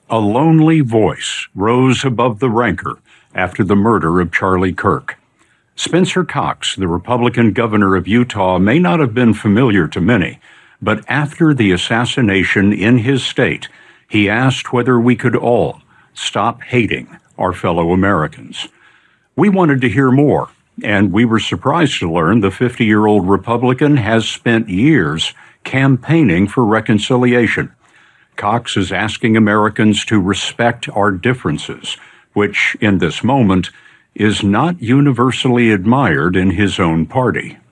A lonely voice rose above the rancor after the murder of Charlie Kirk. Spencer Cox, the Republican governor of Utah, may not have been familiar to many, but after the assassination in his state, he asked whether we could all stop hating our fellow Americans. We wanted to hear more, and we were surprised to learn the 50-year-old Republican has spent years campaigning for reconciliation. Cox is asking Americans to respect our differences, which, in this moment, is not universally admired in his own party.